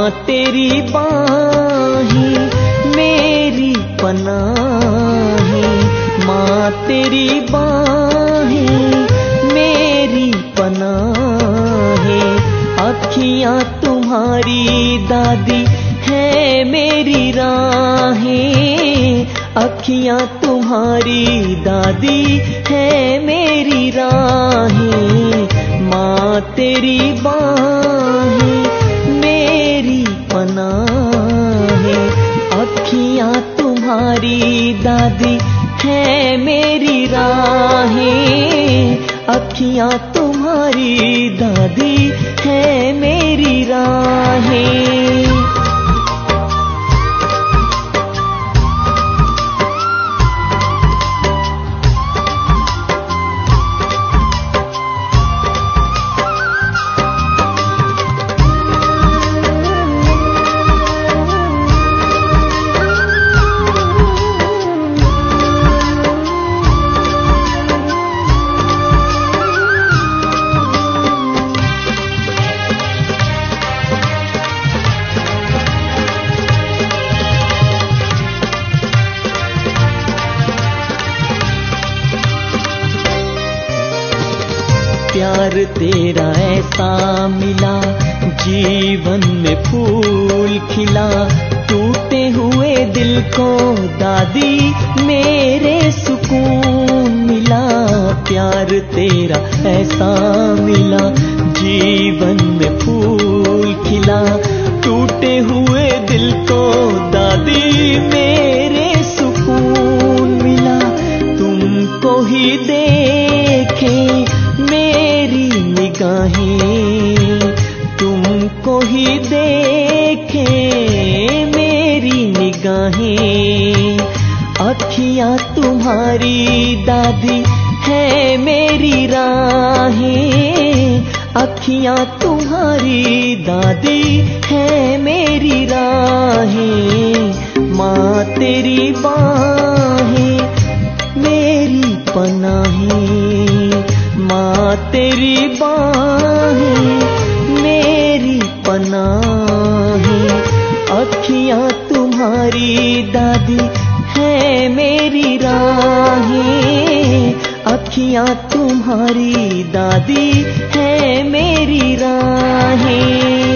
माँ तेरी बाहें मेरी पनाहें, माँ तेरी बाहें मेरी पनाहें। अखियाँ तुम्हारी दादी है मेरी राहें, अखियाँ तुम्हारी दादी है मेरी राहें। माँ तेरी बाहें मेरी पनाहें, अखियाँ तुम्हारी दादी है मेरी राहें, अखियाँ तुम्हारी दादी है मेरी राहें। प्यार तेरा ऐसा मिला, जीवन में फूल खिला, टूटे हुए दिल को दादी मेरे सुकून मिला। प्यार तेरा ऐसा मिला, जीवन में फूल खिला, टूटे हुए दिल को दादी मेरे सुकून मिला। तुमको ही देखे मेरी निगाहें, तुमको ही देखे मेरी निगाहें। अखियाँ तुम्हारी दादी है मेरी राहें, अखियाँ तुम्हारी दादी है मेरी राहें। माँ तेरी बाहें मेरी पनाहें, माँ तेरी बाहें मेरी पनाहें। अखियाँ तुम्हारी दादी है मेरी राहें, अखियाँ तुम्हारी दादी है मेरी राहें।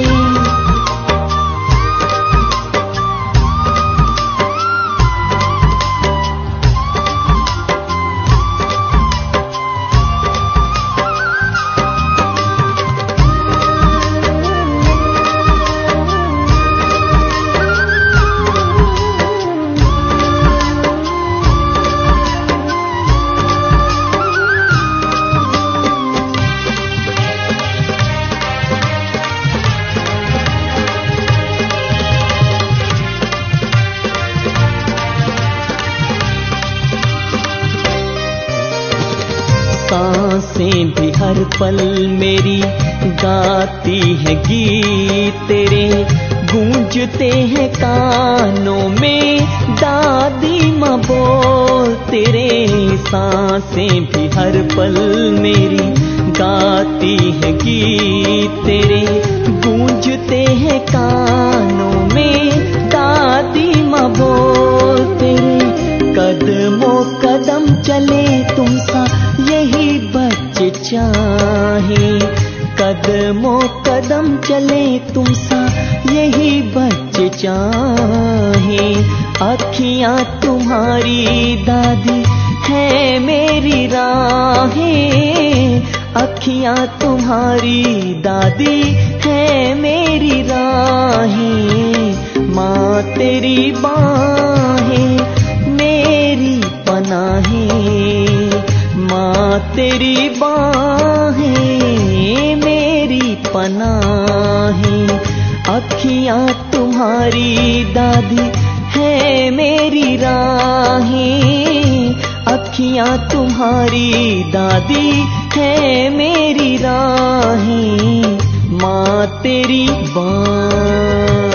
सांसें भी हर पल मेरी गाती है गीत तेरे, गूंजते हैं कानों में दादी माँ बोल तेरे। सांसें भी हर पल मेरी गाती है गीत तेरे, गूंजते हैं कानों में दादी माँ बोल तेरे। कदमों कदम चले तुम सा यही बच्चे चाहे, कदमों कदम चले तुम सा यही बच्चे चाहे। अखियाँ तुम्हारी दादी है मेरी राहें, अखियाँ तुम्हारी दादी है मेरी राहें। माँ तेरी बाहें मेरी पनाहें, माँ तेरी बाहें मेरी पनाहें। अखियाँ तुम्हारी दादी है मेरी राहें, अखियाँ तुम्हारी दादी है मेरी राहें। माँ तेरी बाहें